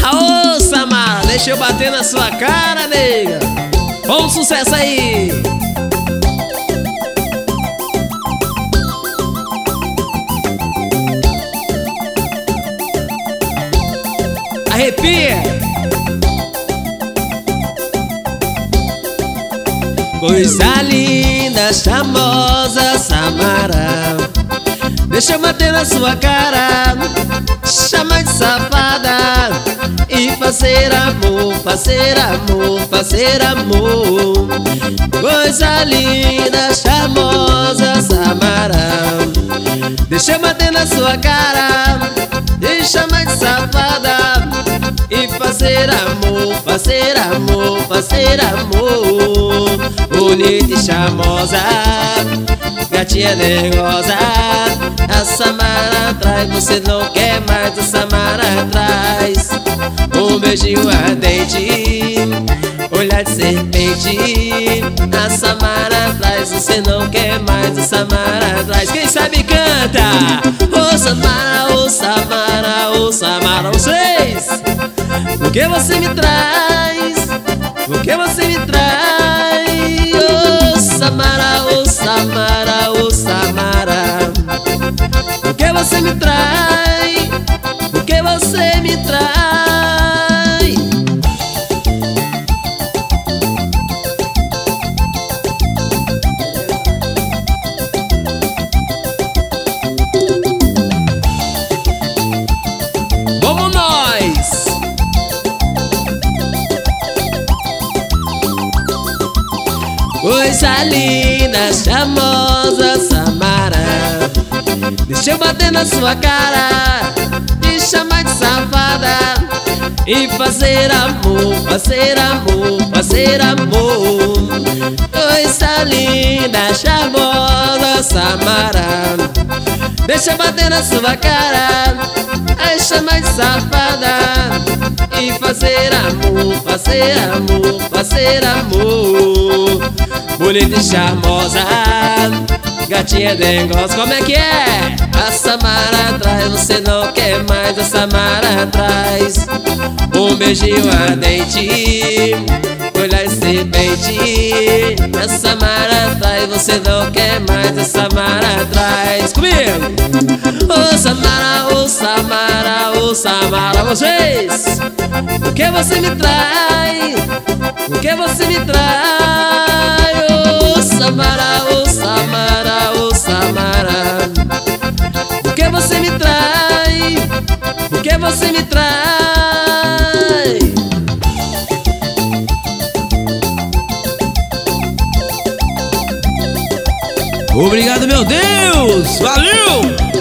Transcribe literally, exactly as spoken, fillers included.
Aô, Samara, deixa eu bater na sua cara, nega. Bom sucesso aí. Arrepia. Coisa linda, charmosa, Samara, deixa eu bater na sua cara, chama de safada e fazer amor, fazer amor, fazer amor. Coisa linda, charmosa, Samara, deixa eu bater na sua cara e chama de safada e fazer amor, fazer amor, fazer amor. Bonita e charmosa, gatinha nervosa, a Samara atrás, você não quer mais, a Samara atrás. Um beijinho ardente, olhar de serpente, a Samara atrás, você não quer mais, a Samara atrás. Quem sabe canta! Ô Samara, ô Samara, ô Samara, vocês! O que você me traz? O que você me traz? Ô Samara, ô Samara, ô Samara, o que você me traz? O que você me traz? Vamos nós! Coisa linda, charmosa, Samara, deixa eu bater na sua cara, te chamar de safada e fazer amor, fazer amor, fazer amor. Coisa linda, charmosa, Samara, deixa eu bater na sua cara, te chamar de safada e fazer amor, fazer amor, fazer amor. Bonita e charmosa, gatinha dengosa, como é que é? A Samara atrás, você não quer mais, a Samara atrás. Um beijinho ardente, olhar de serpente, a Samara atrás, você não quer mais, a Samara atrás. Comigo! Ô Samara, ô Samara, ô Samara, vocês! O que você me traz? O que você me traz? Ô Samara, ô Samara, ô Samara, o que você me traz? O que você me traz? Obrigado, meu Deus! Valeu!